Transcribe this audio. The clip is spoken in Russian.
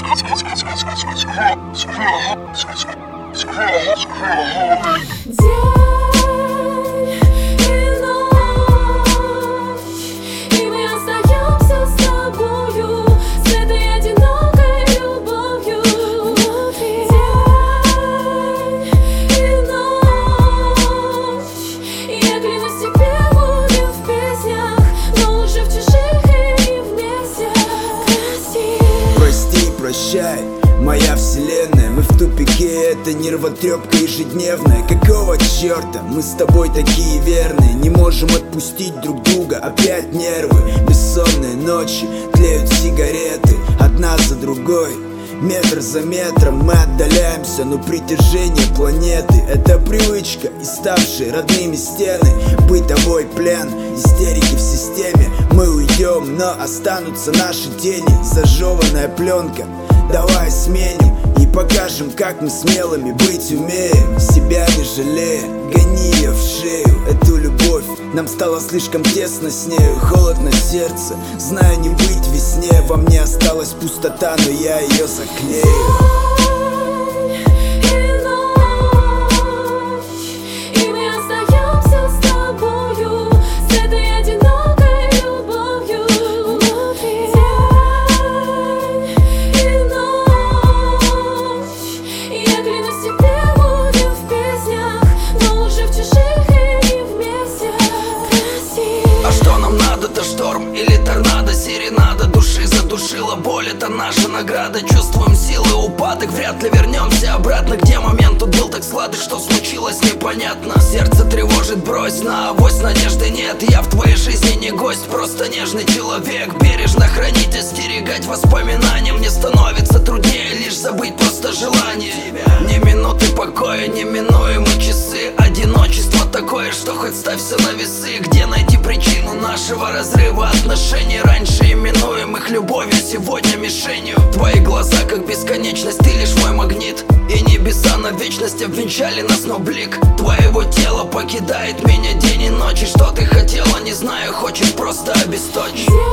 Прощай, моя вселенная, мы в тупике, это нервотрепка ежедневная. Какого черта, мы с тобой такие верные, не можем отпустить друг друга, опять нервы. Бессонные ночи, тлеют сигареты, одна за другой. Метр за метром мы отдаляемся, но притяжение планеты — это привычка и ставшие родными стены. Бытовой плен, истерики в системе. Мы уйдем, но останутся наши тени. Зажеванная пленка, давай сменим и покажем, как мы смелыми быть умеем. Себя не жалея, гони ее в шею, эту любовь. Нам стало слишком тесно с нею, холод на сердце, знаю, не быть весне. Во мне осталась пустота, но я ее заклею. Это шторм или торнадо, серенада души задушила боль, это наша награда. Чувствуем силы, упадок, вряд ли вернемся обратно. Где момент тут был так сладок, что случилось непонятно. Сердце тревожит, брось на авось, надежды нет. Я в твоей жизни не гость, просто нежный человек. Бережно хранить, остерегать воспоминания. Мне становится труднее лишь забыть просто желание. Ни минуты покоя, неминуемые часы. Одиночество такое, что хоть ставься на весы. Где найти причину нашего разрыва отношений? Раньше именуемых любовью, сегодня мишенью. Твои глаза как бесконечность, ты лишь мой магнит. И небеса на вечность обвенчали нас, но блик твоего тела покидает меня день и ночь. И что ты хотела, не знаю, хочешь просто обесточь.